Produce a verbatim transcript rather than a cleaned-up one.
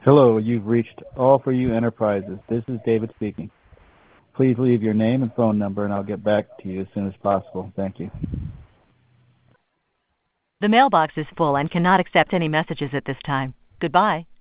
Hello, you've reached All For You Enterprises. This is David speaking. Please leave your name and phone number, and I'll get back to you as soon as possible. Thank you. The mailbox is full and cannot accept any messages at this time. Goodbye.